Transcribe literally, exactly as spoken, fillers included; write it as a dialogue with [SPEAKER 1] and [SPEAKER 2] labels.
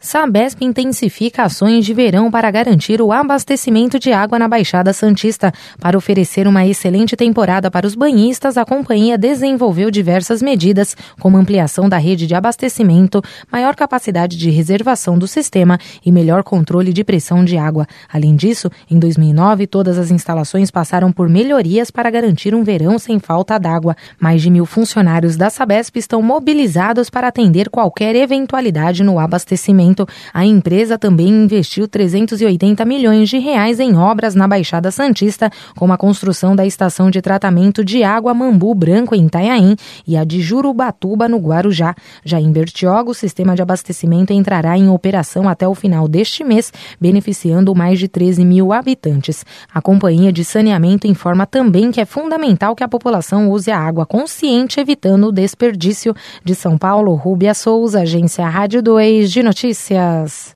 [SPEAKER 1] Sabesp intensifica ações de verão para garantir o abastecimento de água na Baixada Santista. Para oferecer uma excelente temporada para os banhistas, a companhia desenvolveu diversas medidas, como ampliação da rede de abastecimento, maior capacidade de reservação do sistema e melhor controle de pressão de água. Além disso, em dois mil e nove, todas as instalações passaram por melhorias para garantir um verão sem falta d'água. Mais de mil funcionários da Sabesp estão mobilizados para atender qualquer eventualidade no abastecimento. A empresa também investiu trezentos e oitenta milhões de reais em obras na Baixada Santista, como a construção da estação de tratamento de água Mambu Branco em Itanhaém e a de Jurubatuba no Guarujá. Já em Bertioga, o sistema de abastecimento entrará em operação até o final deste mês, beneficiando mais de treze mil habitantes. A companhia de saneamento informa também que é fundamental que a população use a água consciente, evitando o desperdício. De São Paulo, Rúbia Souza, Agência Rádio dois de Notícias.